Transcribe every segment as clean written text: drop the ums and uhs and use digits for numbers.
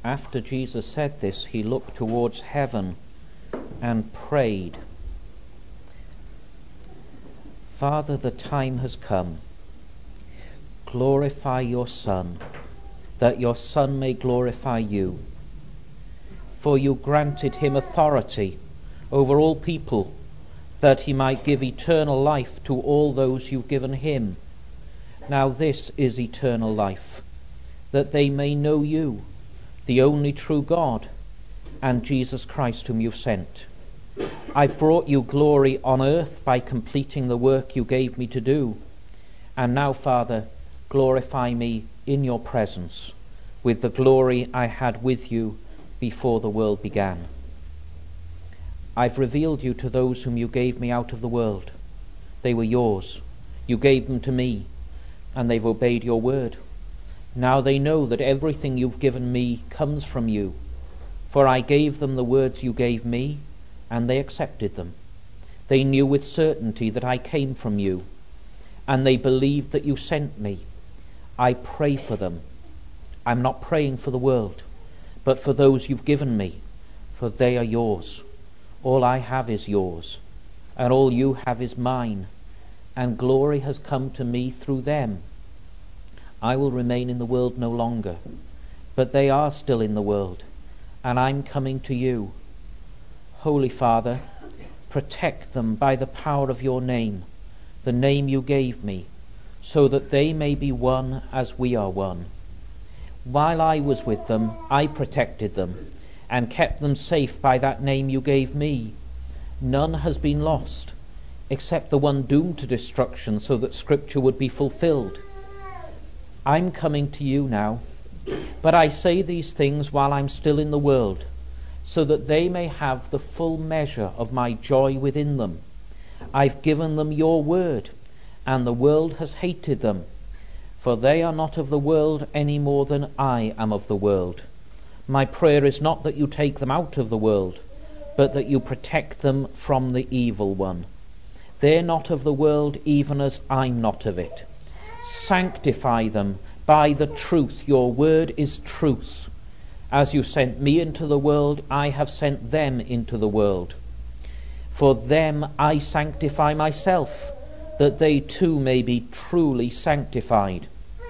After Jesus said this, he looked towards heaven and prayed, Father, the time has come. Glorify your Son, that your Son may glorify you. For you granted him authority over all people, that he might give eternal life to all those you've given him. Now this is eternal life, that they may know you, the only true God, and Jesus Christ whom you've sent. I've brought you glory on earth by completing the work you gave me to do. And now, Father, glorify me in your presence with the glory I had with you before the world began. I've revealed you to those whom you gave me out of the world. They were yours. You gave them to me, and they've obeyed your word. Now they know that everything you've given me comes from you. For I gave them the words you gave me, and they accepted them. They knew with certainty that I came from you, and they believed that you sent me. I pray for them. I'm not praying for the world, but for those you've given me, for they are yours. All I have is yours, and all you have is mine, and glory has come to me through them. I will remain in the world no longer, but they are still in the world, and I'm coming to you. Holy Father, protect them by the power of your name, the name you gave me, so that they may be one as we are one. While I was with them, I protected them and kept them safe by that name you gave me. None has been lost, except the one doomed to destruction, so that Scripture would be fulfilled. I'm coming to you now, but I say these things while I'm still in the world, so that they may have the full measure of my joy within them. I've given them your word, and the world has hated them, for they are not of the world any more than I am of the world. My prayer is not that you take them out of the world, but that you protect them from the evil one. They're not of the world, even as I'm not of it. Sanctify them by the truth. Your word is truth. As you sent me into the world, I have sent them into the world. For them I sanctify myself, that they too may be truly sanctified.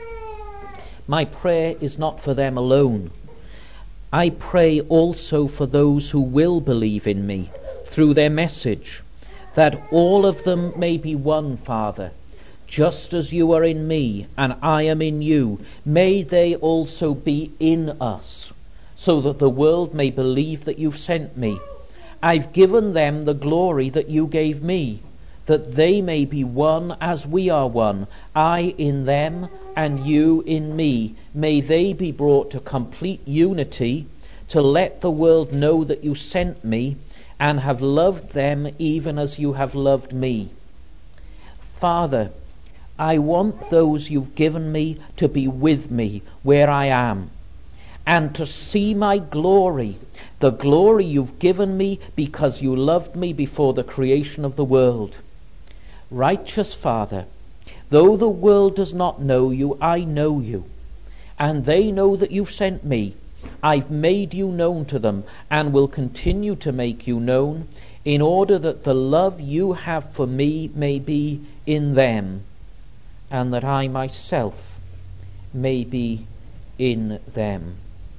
My prayer is not for them alone. I pray also for those who will believe in me through their message, that all of them may be one, Father. Just as you are in me and I am in you, may they also be in us, so that the world may believe that you've sent me. I've given them the glory that you gave me, that they may be one as we are one, I in them and you in me. May they be brought to complete unity, to let the world know that you sent me and have loved them even as you have loved me. Father, I want those you've given me to be with me where I am, and to see my glory, the glory you've given me because you loved me before the creation of the world. Righteous Father, though the world does not know you, I know you, and they know that you've sent me. I've made you known to them and will continue to make you known, in order that the love you have for me may be in them, and that I myself may be in them.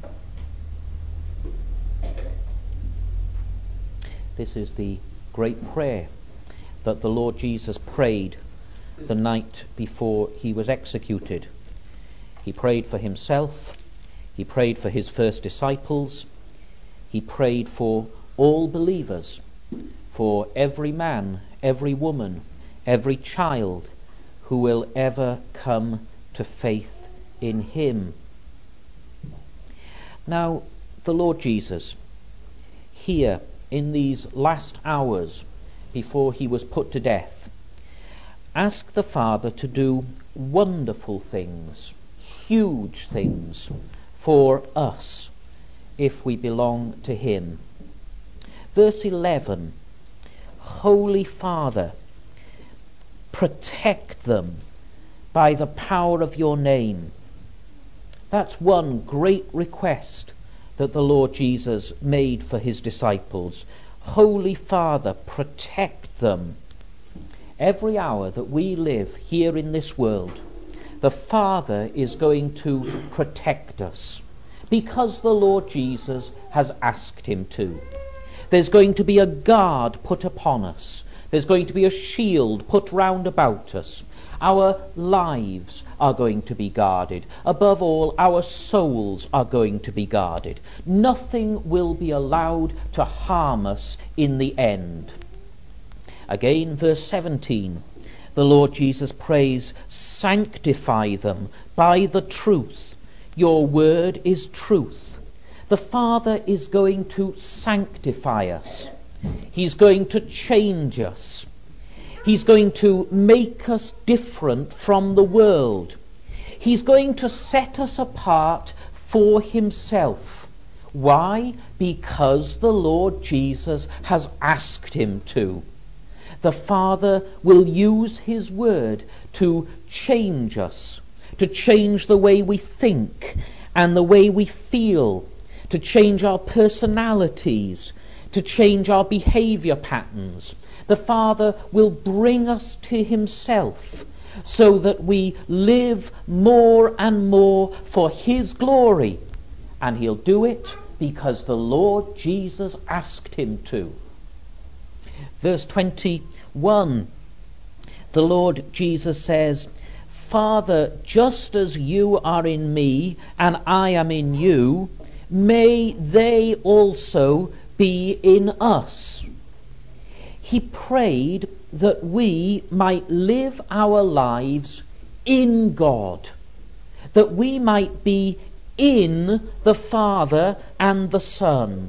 This is the great prayer that the Lord Jesus prayed the night before he was executed. He prayed for himself, he prayed for his first disciples, he prayed for all believers, for every man, every woman, every child who will ever come to faith in him. Now, the Lord Jesus, here in these last hours before he was put to death, asked the Father to do wonderful things, huge things for us if we belong to him. Verse 11, Holy Father, protect them by the power of your name. That's one great request that the Lord Jesus made for his disciples. Holy Father, protect them. Every hour that we live here in this world, the Father is going to protect us because the Lord Jesus has asked him to. There's going to be a guard put upon us. There's going to be a shield put round about us. Our lives are going to be guarded. Above all, our souls are going to be guarded. Nothing will be allowed to harm us in the end. Again, verse 17, the Lord Jesus prays, sanctify them by the truth. Your word is truth. The Father is going to sanctify us. He's going to change us. He's going to make us different from the world. He's going to set us apart for himself. Why? Because the Lord Jesus has asked him to. The Father will use his word to change us, to change the way we think and the way we feel, to change our personalities, to change our behavior patterns. The Father will bring us to himself so that we live more and more for his glory. And he'll do it because the Lord Jesus asked him to. Verse 21, the Lord Jesus says, Father, just as you are in me and I am in you, may they also be in us. He prayed that we might live our lives in God, that we might be in the Father and the Son.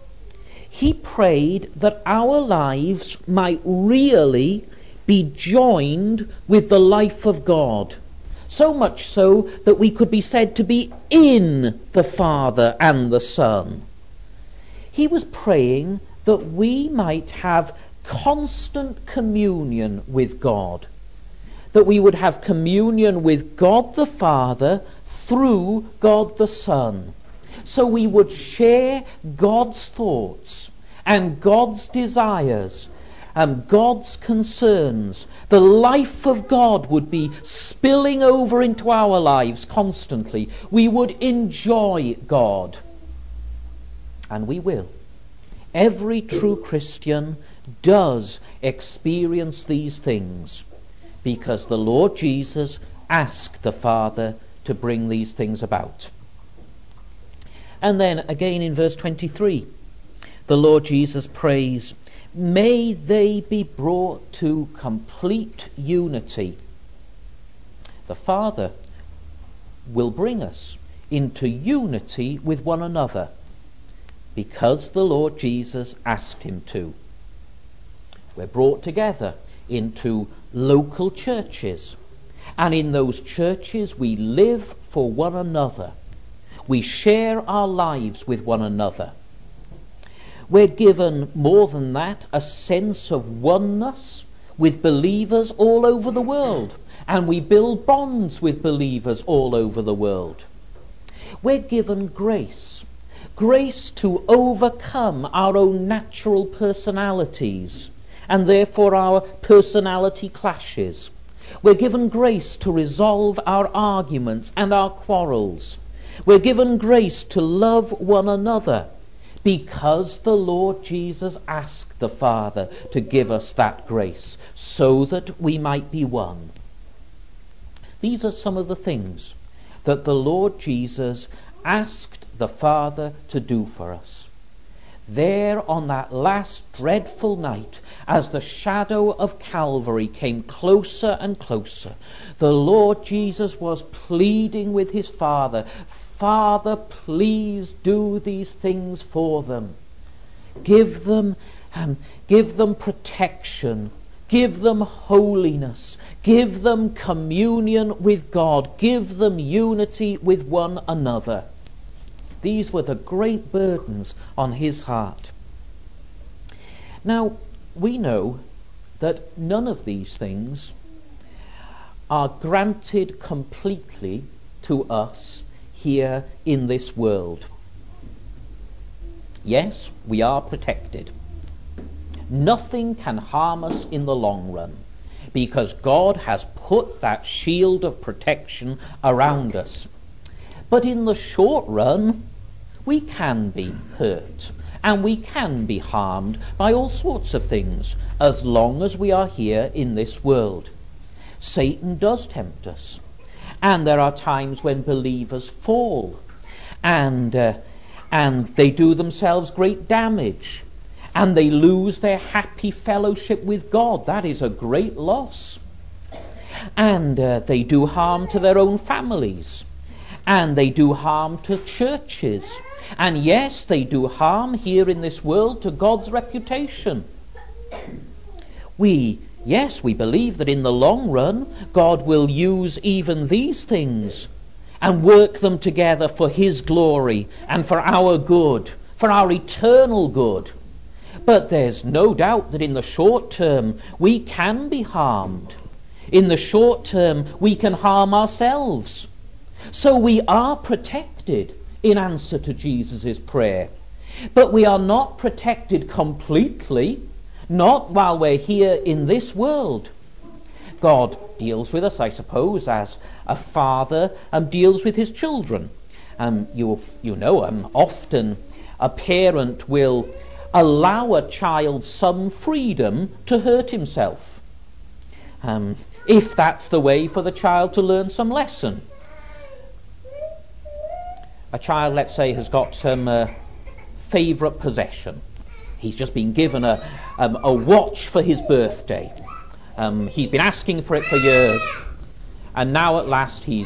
He prayed that our lives might really be joined with the life of God, so much so that we could be said to be in the Father and the Son. He was praying that we might have constant communion with God, that we would have communion with God the Father through God the Son, so we would share God's thoughts and God's desires and God's concerns. The life of God would be spilling over into our lives constantly. We would enjoy God. And we will. Every true Christian does experience these things because the Lord Jesus asked the Father to bring these things about. And then again in verse 23, the Lord Jesus prays, may they be brought to complete unity. The Father will bring us into unity with one another because the Lord Jesus asked him to. We're brought together into local churches, and in those churches we live for one another. We share our lives with one another. We're given more than that, a sense of oneness with believers all over the world, and we build bonds with believers all over the world. We're given grace to overcome our own natural personalities and therefore our personality clashes. We're given grace to resolve our arguments and our quarrels. We're given grace to love one another because the Lord Jesus asked the Father to give us that grace so that we might be one. These are some of the things that the Lord Jesus asked the Father to do for us. There on that last dreadful night, as the shadow of Calvary came closer and closer, the Lord Jesus was pleading with his Father, Father, please do these things for them. Give them protection. Give them holiness. Give them communion with God. Give them unity with one another. These were the great burdens on his heart. Now, we know that none of these things are granted completely to us here in this world. Yes, we are protected. Nothing can harm us in the long run, because God has put that shield of protection around us. But in the short run, we can be hurt, and we can be harmed by all sorts of things, as long as we are here in this world. Satan does tempt us, and there are times when believers fall, and they do themselves great damage, and they lose their happy fellowship with God. That is a great loss. And they do harm to their own families, and they do harm to churches, and yes, they do harm here in this world to God's reputation. We believe that in the long run God will use even these things and work them together for His glory and for our good, for our eternal good. But there's no doubt that in the short term we can be harmed. In the short term we can harm ourselves. So we are protected in answer to Jesus' prayer. But we are not protected completely, not while we're here in this world. God deals with us, I suppose, as a father deals with his children. Often a parent will allow a child some freedom to hurt himself, if that's the way for the child to learn some lesson. A child, let's say, has got some favourite possession. He's just been given a watch for his birthday. He's been asking for it for years, and now at last he's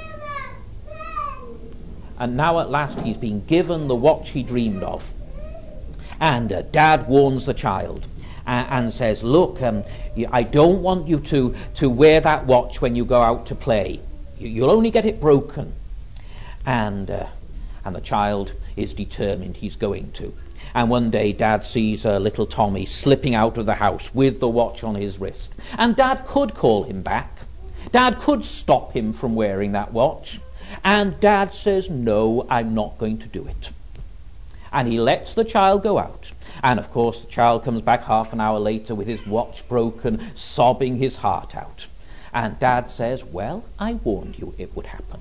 been given the watch he dreamed of. And Dad warns the child and says, "Look, I don't want you to wear that watch when you go out to play. You'll only get it broken." And the child is determined he's going to. And one day Dad sees little Tommy slipping out of the house with the watch on his wrist. And Dad could call him back. Dad could stop him from wearing that watch. And Dad says, "No, I'm not going to do it." And he lets the child go out. And of course the child comes back half an hour later with his watch broken, sobbing his heart out. And Dad says, "Well, I warned you it would happen."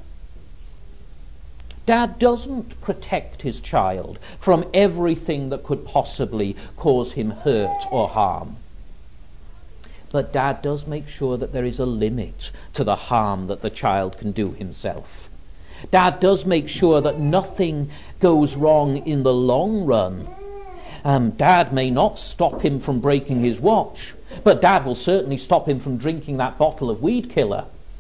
Dad doesn't protect his child from everything that could possibly cause him hurt or harm. But Dad does make sure that there is a limit to the harm that the child can do himself. Dad does make sure that nothing goes wrong in the long run. Dad may not stop him from breaking his watch, but Dad will certainly stop him from drinking that bottle of weed killer.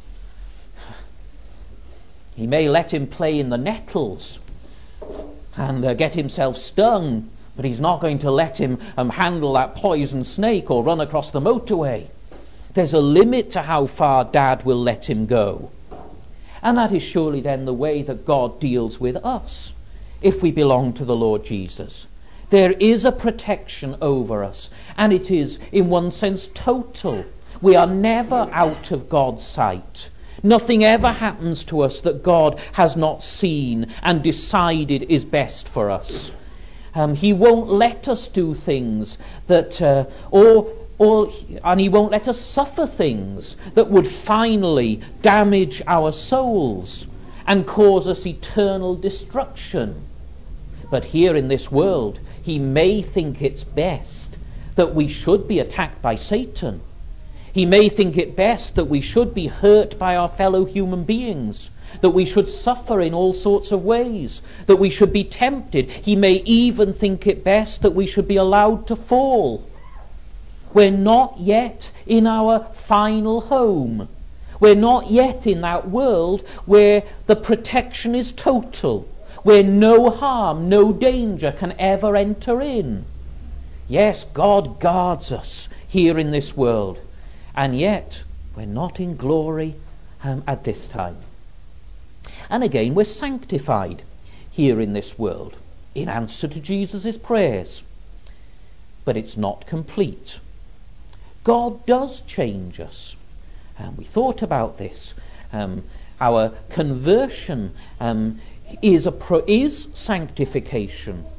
He may let him play in the nettles and get himself stung, but he's not going to let him handle that poison snake or run across the motorway. There's a limit to how far Dad will let him go. And that is surely then the way that God deals with us if we belong to the Lord Jesus. There is a protection over us, and it is in one sense total. We are never out of God's sight. Nothing ever happens to us that God has not seen and decided is best for us. He won't let us do things that, and He won't let us suffer things that would finally damage our souls and cause us eternal destruction. But here in this world, He may think it's best that we should be attacked by Satan. He may think it best that we should be hurt by our fellow human beings, that we should suffer in all sorts of ways, that we should be tempted. He may even think it best that we should be allowed to fall. We're not yet in our final home. We're not yet in that world where the protection is total, where no harm, no danger can ever enter in. Yes, God guards us here in this world. And yet, we're not in glory at this time. And again, we're sanctified here in this world in answer to Jesus' prayers. But it's not complete. God does change us. And we thought about this. Our conversion is sanctification.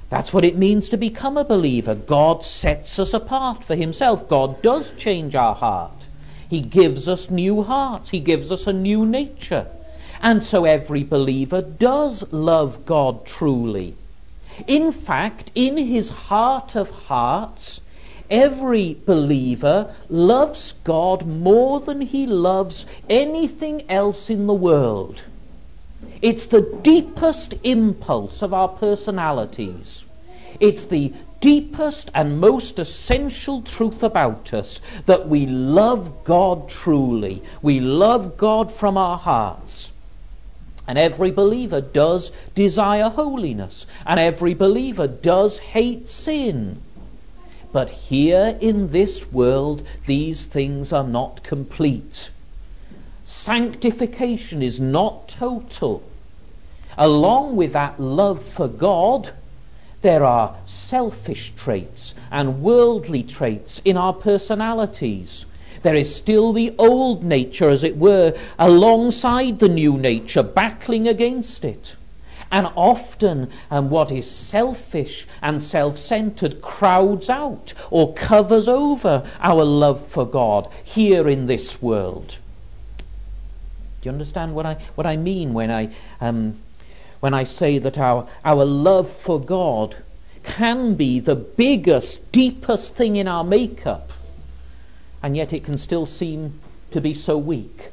That's what it means to become a believer. God sets us apart for himself. God does change our heart. He gives us new hearts. He gives us a new nature. And so every believer does love God truly. In fact, in his heart of hearts, every believer loves God more than he loves anything else in the world. It's the deepest impulse of our personalities. It's the deepest and most essential truth about us that we love God truly. We love God from our hearts. And every believer does desire holiness. And every believer does hate sin. But here in this world, these things are not complete. Sanctification is not total. Along with that love for God, there are selfish traits and worldly traits in our personalities. There is still the old nature, as it were, alongside the new nature, battling against it. And often what is selfish and self-centered crowds out or covers over our love for God here in this world. Do you understand what I mean when I say that our love for God can be the biggest, deepest thing in our makeup, and yet it can still seem to be so weak?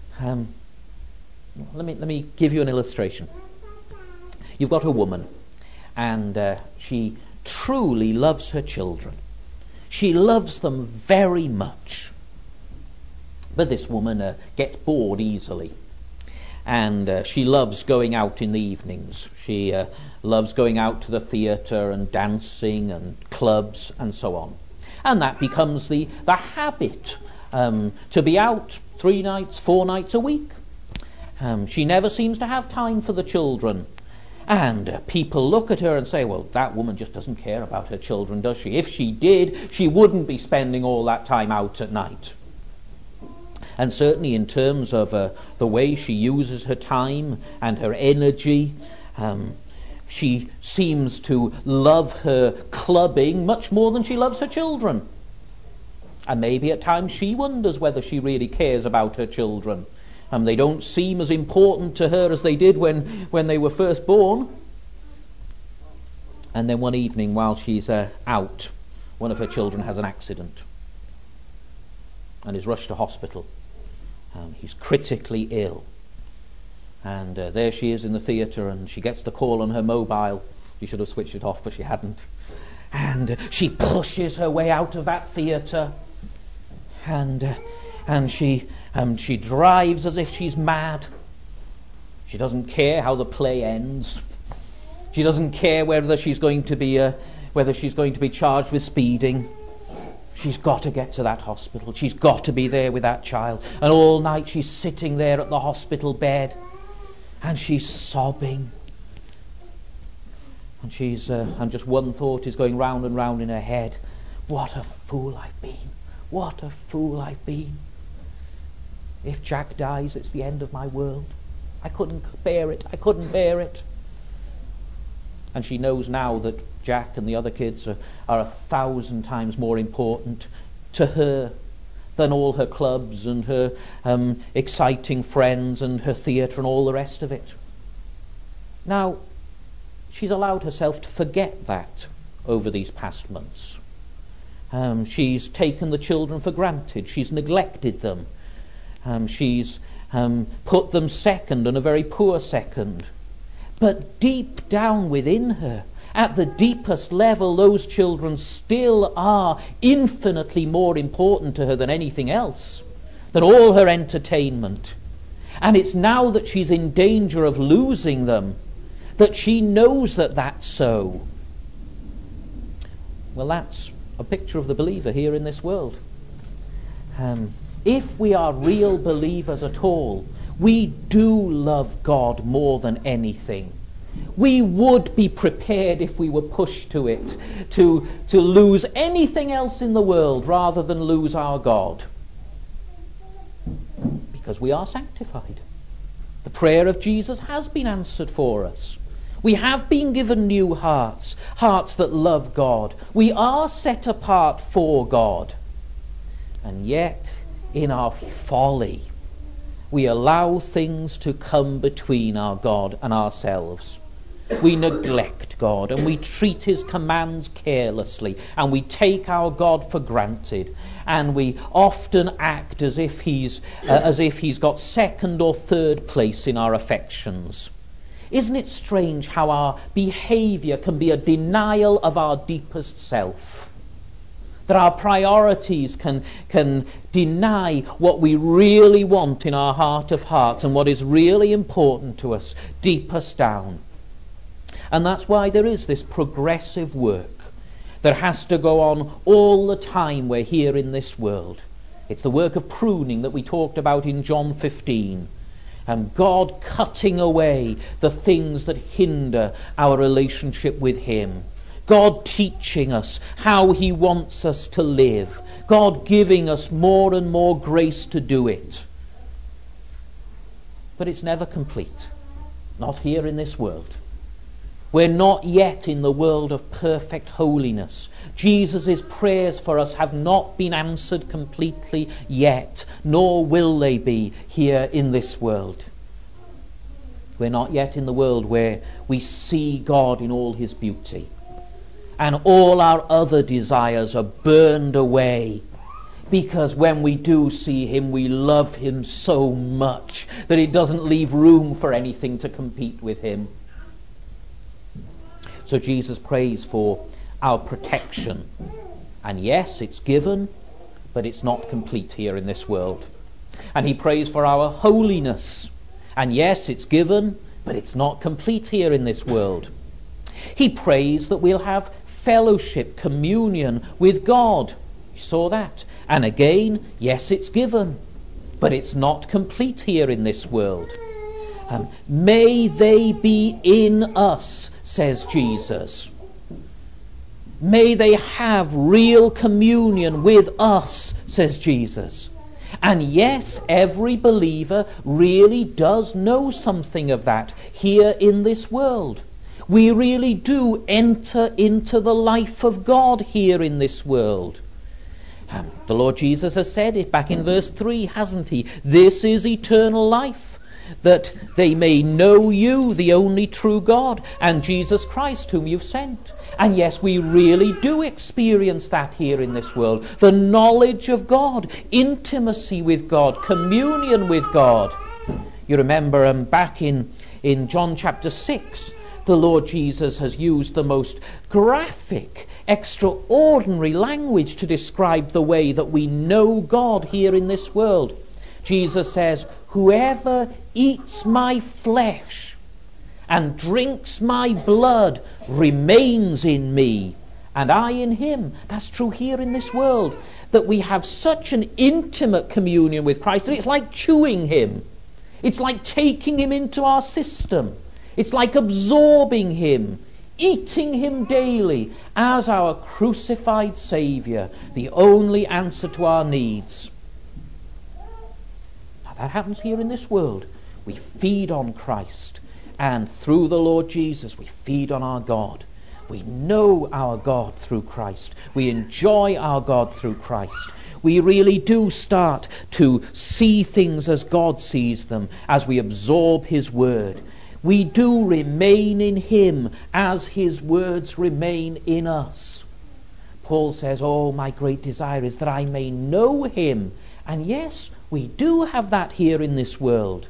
Let me give you an illustration. You've got a woman, and she truly loves her children. She loves them very much. But this woman gets bored easily. And she loves going out in the evenings. She loves going out to the theatre and dancing and clubs and so on. And that becomes the habit, to be out 3 nights, 4 nights a week. She never seems to have time for the children. And people look at her and say, well, that woman just doesn't care about her children, does she? If she did, she wouldn't be spending all that time out at night. And certainly in terms of the way she uses her time and her energy, she seems to love her clubbing much more than she loves her children. And maybe at times she wonders whether she really cares about her children. They don't seem as important to her as they did when they were first born. And then one evening while she's out, one of her children has an accident and is rushed to hospital. He's critically ill. And there she is in the theatre, and she gets the call on her mobile. She should have switched it off, but she hadn't. And she pushes her way out of that theatre. And she drives as if she's mad. She doesn't care how the play ends. She doesn't care whether she's going to be charged with speeding. She's got to get to that hospital. She's got to be there with that child. And all night she's sitting there at the hospital bed, and she's sobbing. And just one thought is going round and round in her head. What a fool I've been. What a fool I've been. If Jack dies, it's the end of my world. I couldn't bear it. I couldn't bear it. And she knows now that Jack and the other kids are 1,000 times more important to her than all her clubs and her exciting friends and her theatre and all the rest of it. Now, she's allowed herself to forget that over these past months. She's taken the children for granted. She's neglected them. She's put them second, and a very poor second. But deep down within her, at the deepest level, those children still are infinitely more important to her than anything else, than all her entertainment. And it's now that she's in danger of losing them that she knows that that's so. Well, that's a picture of the believer here in this world. If we are real believers at all, we do love God more than anything. We would be prepared, if we were pushed to it, to lose anything else in the world rather than lose our God. Because we are sanctified. The prayer of Jesus has been answered for us. We have been given new hearts, hearts that love God. We are set apart for God. And yet, in our folly, we allow things to come between our God and ourselves. We neglect God and we treat his commands carelessly, and we take our God for granted, and we often act as if he's got second or third place in our affections. Isn't it strange how our behavior can be a denial of our deepest self? That our priorities can deny what we really want in our heart of hearts and what is really important to us deepest down. And that's why there is this progressive work that has to go on all the time we're here in this world. It's the work of pruning that we talked about in John 15. And God cutting away the things that hinder our relationship with him. God teaching us how he wants us to live. God giving us more and more grace to do it. But it's never complete. Not here in this world. We're not yet in the world of perfect holiness. Jesus' prayers for us have not been answered completely yet, nor will they be here in this world. We're not yet in the world where we see God in all his beauty, and all our other desires are burned away, because when we do see him, we love him so much that it doesn't leave room for anything to compete with him. So Jesus prays for our protection. And yes, it's given, but it's not complete here in this world. And he prays for our holiness. And yes, it's given, but it's not complete here in this world. He prays that we'll have fellowship, communion with God. You saw that. And again, yes, it's given, but it's not complete here in this world. May they be in us, says Jesus. May they have real communion with us, says Jesus. And yes, every believer really does know something of that here in this world. We really do enter into the life of God here in this world. The Lord Jesus has said it back in verse 3, hasn't he? This is eternal life, that they may know you, the only true God, and Jesus Christ whom you've sent. And yes, we really do experience that here in this world. The knowledge of God, intimacy with God, communion with God. You remember back in John chapter 6, the Lord Jesus has used the most graphic, extraordinary language to describe the way that we know God here in this world. Jesus says, "Whoever eats my flesh and drinks my blood remains in me, and I in him." That's true here in this world, that we have such an intimate communion with Christ that it's like chewing him. It's like taking him into our system. It's like absorbing him, eating him daily as our crucified Saviour, the only answer to our needs. Now that happens here in this world. We feed on Christ, and through the Lord Jesus we feed on our God. We know our God through Christ. We enjoy our God through Christ. We really do start to see things as God sees them as we absorb his word. We do remain in him as his words remain in us. Paul says, "Oh, my great desire is that I may know him." And yes, we do have that here in this world.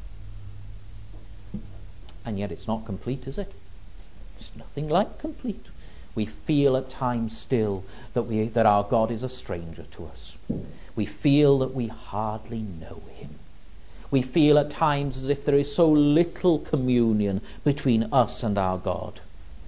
And yet it's not complete, is it? It's nothing like complete. We feel at times still that our God is a stranger to us. We feel that we hardly know him. We feel at times as if there is so little communion between us and our God.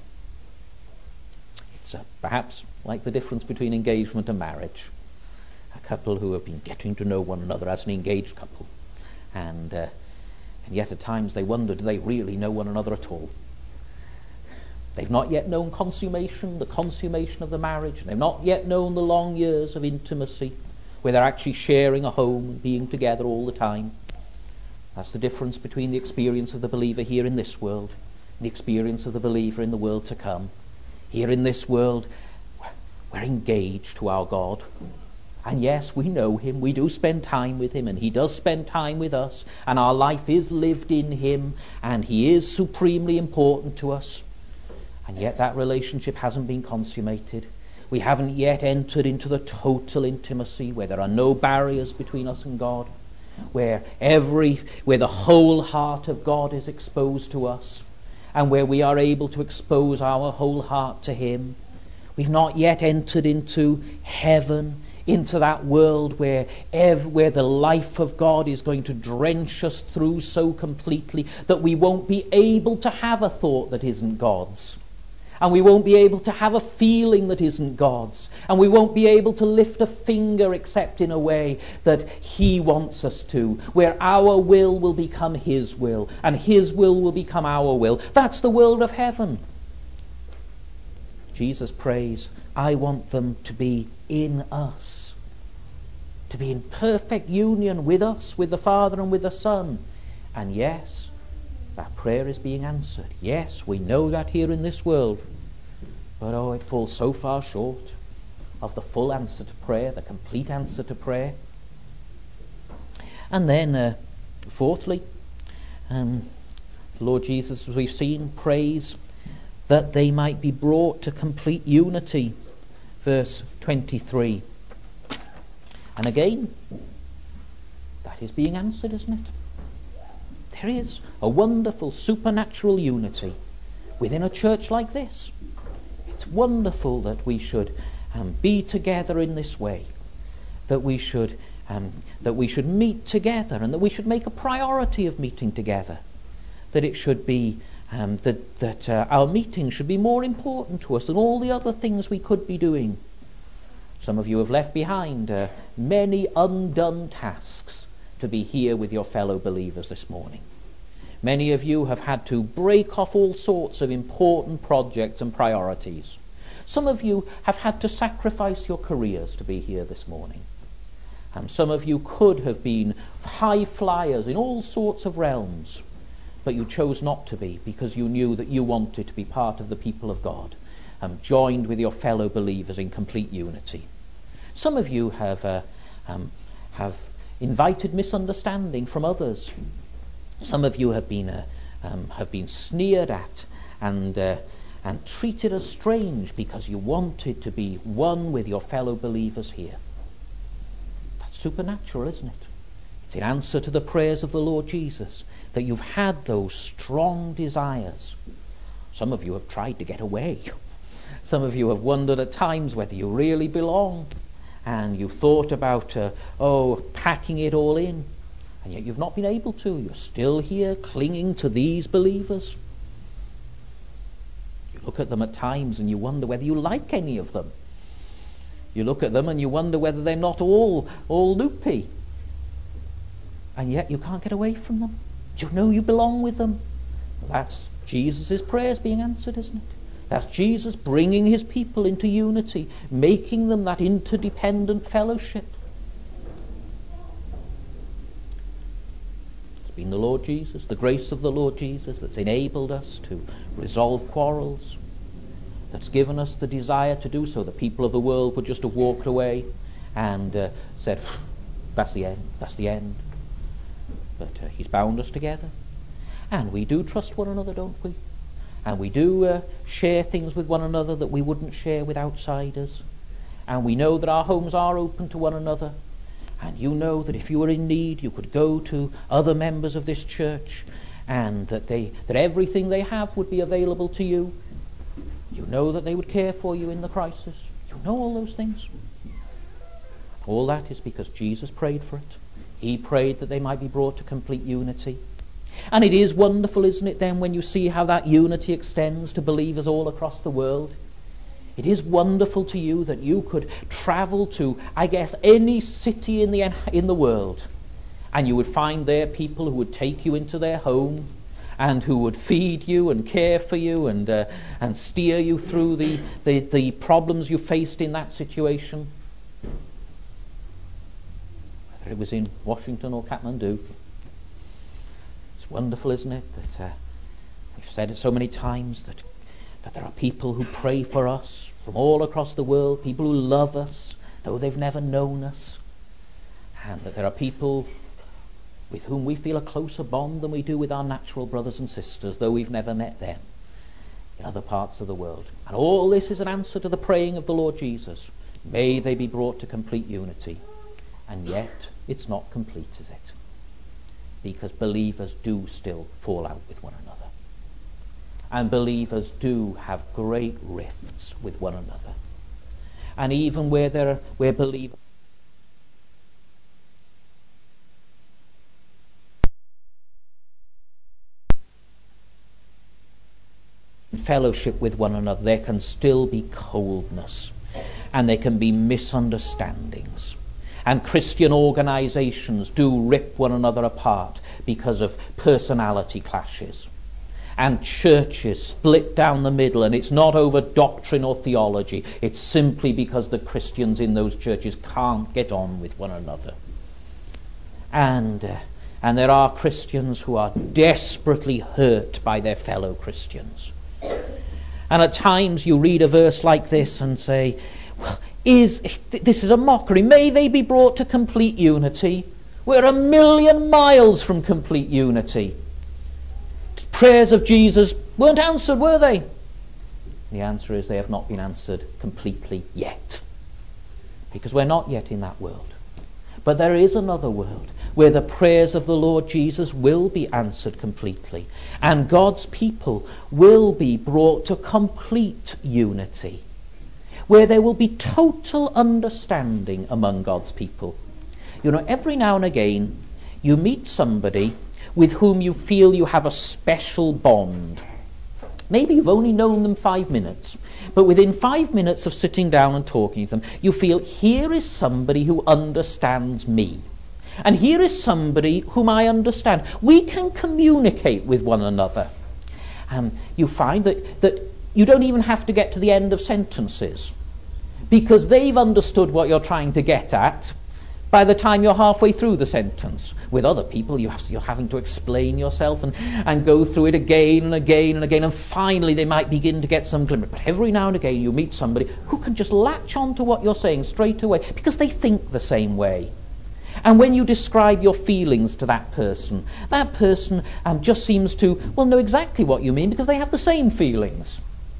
It's perhaps like the difference between engagement and marriage. A couple who have been getting to know one another as an engaged couple. And yet at times they wonder, do they really know one another at all? They've not yet known the consummation of the marriage. They've not yet known the long years of intimacy where they're actually sharing a home and being together all the time. That's the difference between the experience of the believer here in this world the experience of the believer in the world to come. Here in this world, we're engaged to our God. And yes, we know him, we do spend time with him, and he does spend time with us, and our life is lived in him, and he is supremely important to us. And yet that relationship hasn't been consummated. We haven't yet entered into the total intimacy where there are no barriers between us and God, where the whole heart of God is exposed to us, and where we are able to expose our whole heart to him. We've not yet entered into heaven, into that world where the life of God is going to drench us through so completely that we won't be able to have a thought that isn't God's. And we won't be able to have a feeling that isn't God's. And we won't be able to lift a finger except in a way that he wants us to, where our will become his will, and his will become our will. That's the world of heaven. Jesus prays, I want them to be in us, to be in perfect union with us, with the Father and with the Son. And yes, that prayer is being answered. Yes, we know that here in this world. But it falls so far short of the full answer to prayer, the complete answer to prayer. And then, fourthly, the Lord Jesus, as we've seen, prays that they might be brought to complete unity. Verse 23. And again, that is being answered, isn't it? There is a wonderful supernatural unity within a church like this. It's wonderful that we should be together in this way, that we should meet together, and that we should make a priority of meeting together, that it should be that our meetings should be more important to us than all the other things we could be doing. Some of you have left behind many undone tasks to be here with your fellow believers this morning. Many of you have had to break off all sorts of important projects and priorities. Some of you have had to sacrifice your careers to be here this morning. Some of you could have been high flyers in all sorts of realms, but you chose not to be because you knew that you wanted to be part of the people of God, joined with your fellow believers in complete unity. Some of you have invited misunderstanding from others. Some of you have been sneered at and treated as strange because you wanted to be one with your fellow believers here. That's supernatural, isn't it? It's in answer to the prayers of the Lord Jesus that you've had those strong desires. Some of you have tried to get away. Some of you have wondered at times whether you really belong, and you've thought about packing it all in. And yet you've not been able to. You're still here clinging to these believers. You look at them at times and you wonder whether you like any of them. You look at them and you wonder whether they're not all loopy. And yet you can't get away from them. You know you belong with them. That's Jesus' prayers being answered, isn't it? That's Jesus bringing his people into unity, making them that interdependent fellowship. Been the Lord Jesus, the grace of the Lord Jesus that's enabled us to resolve quarrels, that's given us the desire to do so. The people of the world would just have walked away and said, that's the end. But he's bound us together. And we do trust one another, don't we? And we do share things with one another that we wouldn't share with outsiders. And we know that our homes are open to one another. And you know that if you were in need, you could go to other members of this church, and that everything they have would be available to you. You know that they would care for you in the crisis. You know all those things. All that is because Jesus prayed for it. He prayed that they might be brought to complete unity. And it is wonderful, isn't it, then, when you see how that unity extends to believers all across the world. It is wonderful to you that you could travel to, I guess, any city in the world, and you would find there people who would take you into their home, and who would feed you and care for you and steer you through the problems you faced in that situation. Whether it was in Washington or Kathmandu. It's wonderful, isn't it, that We've said it so many times that there are people who pray for us from all across the world, people who love us, though they've never known us, and that there are people with whom we feel a closer bond than we do with our natural brothers and sisters, though we've never met them in other parts of the world. And all this is an answer to the praying of the Lord Jesus. May they be brought to complete unity. And yet, it's not complete, is it? Because believers do still fall out with one another. And believers do have great rifts with one another. And even where believers fellowship with one another, there can still be coldness, and there can be misunderstandings. And Christian organizations do rip one another apart because of personality clashes. And churches split down the middle, and it's not over doctrine or theology. It's simply because the Christians in those churches can't get on with one another. And there are Christians who are desperately hurt by their fellow Christians. And at times you read a verse like this and say, well, this is a mockery. May they be brought to complete unity. We're 1,000,000 miles from complete unity. Prayers of Jesus weren't answered, were they? The answer is they have not been answered completely yet. Because we're not yet in that world. But there is another world where the prayers of the Lord Jesus will be answered completely. And God's people will be brought to complete unity. Where there will be total understanding among God's people. You know, every now and again you meet somebody with whom you feel you have a special bond. Maybe you've only known them 5 minutes, but within 5 minutes of sitting down and talking to them, you feel, here is somebody who understands me. And here is somebody whom I understand. We can communicate with one another. You find that you don't even have to get to the end of sentences, because they've understood what you're trying to get at by the time you're halfway through the sentence. With other people, you're having to explain yourself and go through it again and again and again, and finally they might begin to get some glimmer. But every now and again you meet somebody who can just latch on to what you're saying straight away, because they think the same way. And when you describe your feelings to that person just seems to, know exactly what you mean, because they have the same feelings.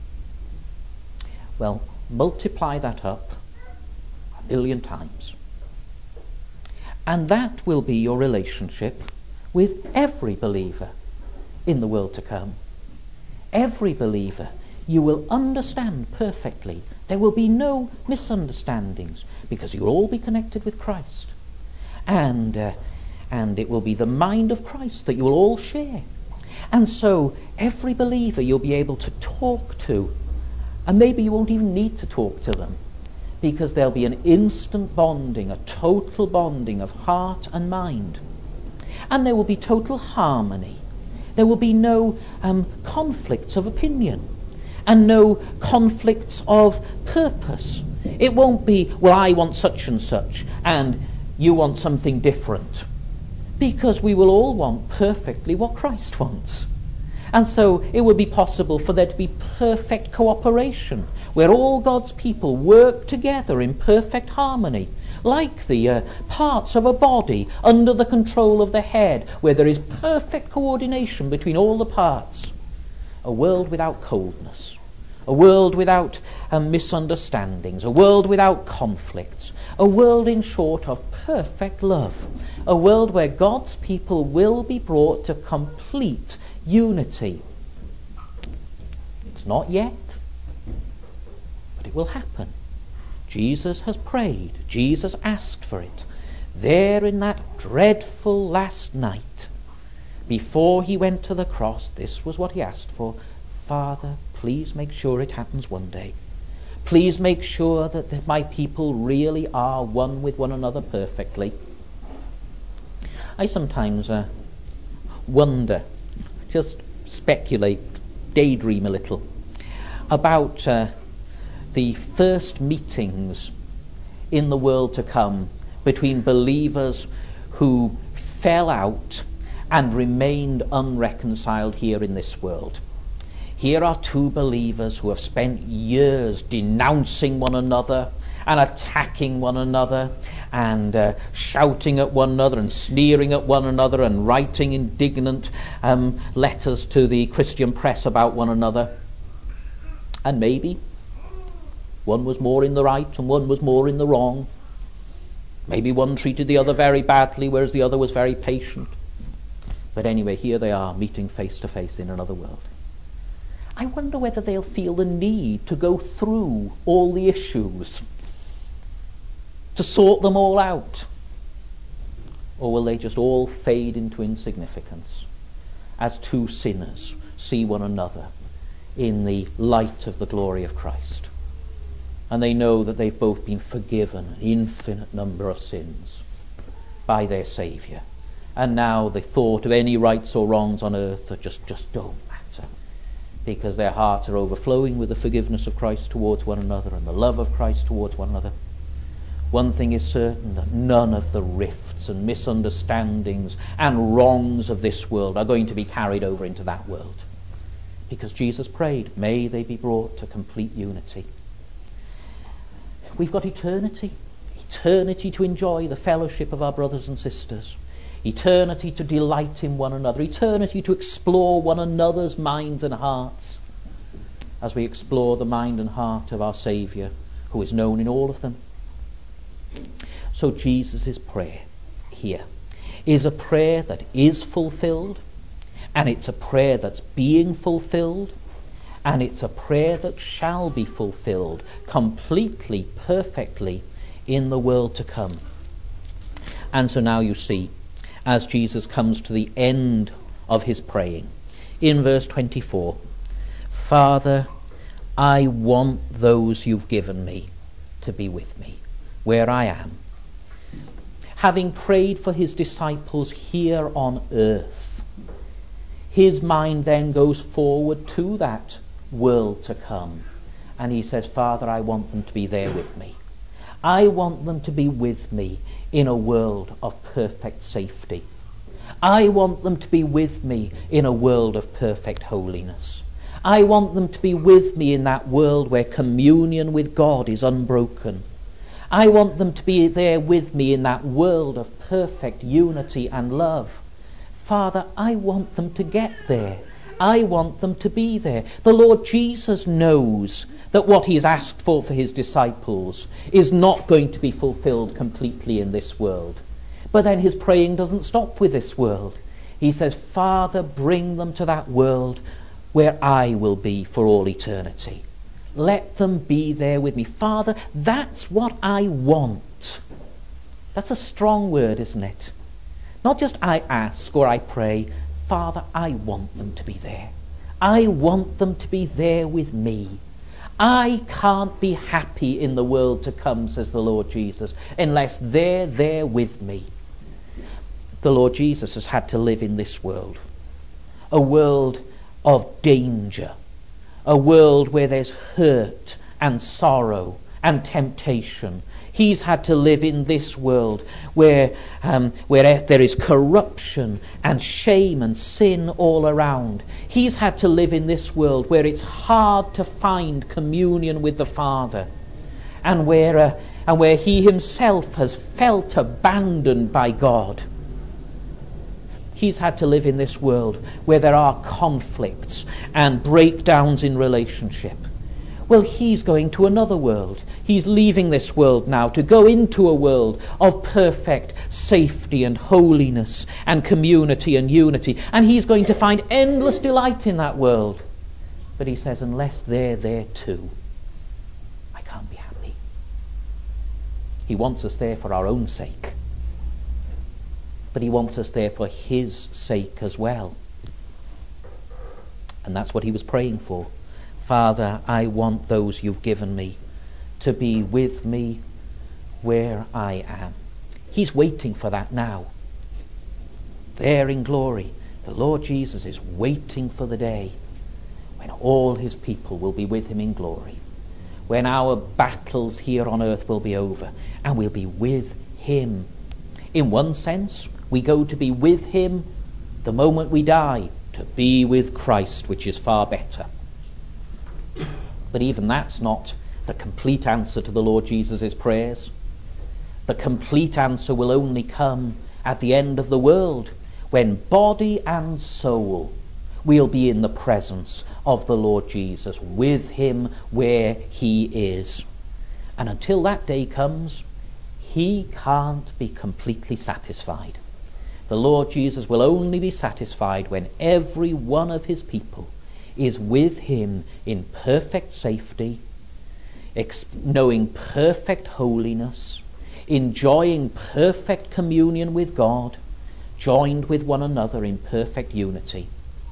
Well, multiply that up 1,000,000 times. And that will be your relationship with every believer in the world to come. Every believer you will understand perfectly. There will be no misunderstandings, because you'll all be connected with Christ. And it will be the mind of Christ that you will all share. And so every believer you'll be able to talk to, and maybe you won't even need to talk to them, because there'll be an instant bonding, a total bonding of heart and mind. And there will be total harmony. There will be no conflicts of opinion, and no conflicts of purpose. It won't be, I want such and such, and you want something different. Because we will all want perfectly what Christ wants. And so it will be possible for there to be perfect cooperation, where all God's people work together in perfect harmony, like the parts of a body under the control of the head, where there is perfect coordination between all the parts. A world without coldness, a world without misunderstandings, a world without conflicts, a world, in short, of perfect love, a world where God's people will be brought to complete unity. It's not yet, but it will happen. Jesus has prayed. Jesus asked for it. There in that dreadful last night, before he went to the cross, this was what he asked for. Father, please make sure it happens one day. Please make sure that my people really are one with one another perfectly. I sometimes wonder, just speculate, daydream a little, about the first meetings in the world to come between believers who fell out and remained unreconciled here in this world. Here are two believers who have spent years denouncing one another and attacking one another and shouting at one another and sneering at one another and writing indignant letters to the Christian press about one another. And maybe one was more in the right and one was more in the wrong. Maybe one treated the other very badly, whereas the other was very patient. But anyway, here they are, meeting face to face in another world. I wonder whether they'll feel the need to go through all the issues, to sort them all out. Or will they just all fade into insignificance as two sinners see one another in the light of the glory of Christ? And they know that they've both been forgiven an infinite number of sins by their Saviour. And now the thought of any rights or wrongs on earth are just don't matter, because their hearts are overflowing with the forgiveness of Christ towards one another and the love of Christ towards one another. One thing is certain, that none of the rifts and misunderstandings and wrongs of this world are going to be carried over into that world, because Jesus prayed, may they be brought to complete unity. We've got eternity to enjoy the fellowship of our brothers and sisters, eternity to delight in one another, eternity to explore one another's minds and hearts as we explore the mind and heart of our Saviour, who is known in all of them. So Jesus' prayer here is a prayer that is fulfilled, and it's a prayer that's being fulfilled, and it's a prayer that shall be fulfilled completely, perfectly in the world to come. And so now you see, as Jesus comes to the end of his praying, in verse 24, Father, I want those you've given me to be with me where I am. Having prayed for his disciples here on earth, his mind then goes forward to that world to come, and he says, Father, I want them to be there with me. I want them to be with me in a world of perfect safety. I want them to be with me in a world of perfect holiness. I want them to be with me in that world where communion with God is unbroken. I want them to be there with me in that world of perfect unity and love. Father, I want them to get there. I want them to be there. The Lord Jesus knows that what he's asked for his disciples is not going to be fulfilled completely in this world. But then his praying doesn't stop with this world. He says, Father, bring them to that world where I will be for all eternity. Let them be there with me. Father, that's what I want. That's a strong word, isn't it? Not just I ask or I pray. Father, I want them to be there. I want them to be there with me. I can't be happy in the world to come, says the Lord Jesus, unless they're there with me. The Lord Jesus has had to live in this world, a world of danger, a world where there's hurt and sorrow and temptation. He's had to live in this world where there is corruption and shame and sin all around. He's had to live in this world where it's hard to find communion with the Father, and where he himself has felt abandoned by God. He's had to live in this world where there are conflicts and breakdowns in relationship. Well, he's going to another world. He's leaving this world now to go into a world of perfect safety and holiness and community and unity. And he's going to find endless delight in that world. But he says, unless they're there too, I can't be happy. He wants us there for our own sake. But he wants us there for his sake as well. And that's what he was praying for. Father, I want those you've given me to be with me where I am. He's waiting for that now. There in glory, the Lord Jesus is waiting for the day when all his people will be with him in glory, when our battles here on earth will be over and we'll be with him. In one sense, we go to be with him the moment we die, to be with Christ, which is far better. But even that's not the complete answer to the Lord Jesus' prayers. The complete answer will only come at the end of the world, when body and soul will be in the presence of the Lord Jesus, with him where he is. And until that day comes, he can't be completely satisfied. The Lord Jesus will only be satisfied when every one of his people is with him in perfect safety, knowing perfect holiness, enjoying perfect communion with God, joined with one another in perfect unity.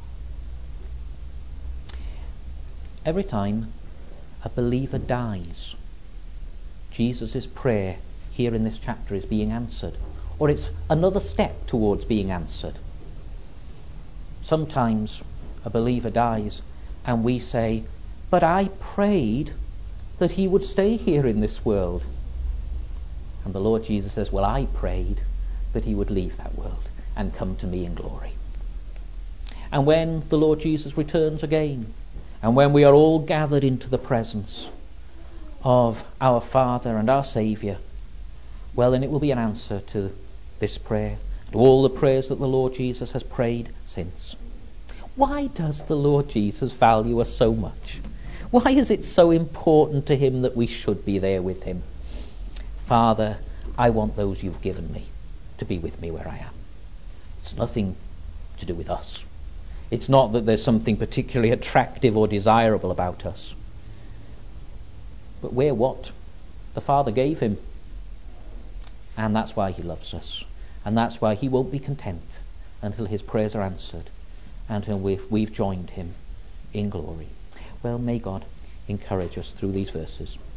Every time a believer dies, Jesus' prayer here in this chapter is being answered, or it's another step towards being answered. Sometimes a believer dies and we say, but I prayed that he would stay here in this world. And the Lord Jesus says, well, I prayed that he would leave that world and come to me in glory. And when the Lord Jesus returns again, and when we are all gathered into the presence of our Father and our Saviour, well, then it will be an answer to this prayer, to all the prayers that the Lord Jesus has prayed since. Why does the Lord Jesus value us so much? Why is it so important to him that we should be there with him? Father, I want those you've given me to be with me where I am. It's nothing to do with us. It's not that there's something particularly attractive or desirable about us. But we're what the Father gave him. And that's why he loves us. And that's why he won't be content until his prayers are answered, until we've joined him in glory. Well, may God encourage us through these verses.